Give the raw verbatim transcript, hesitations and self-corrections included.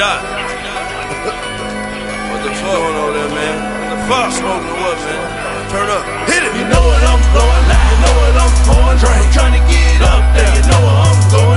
Dot. What the fuck going on there, man? What the fuck smoking what, man? Turn up. Hit it. You know what I'm blowing, you know what I'm pouring. Drink, trying to get up there. You know where I'm going.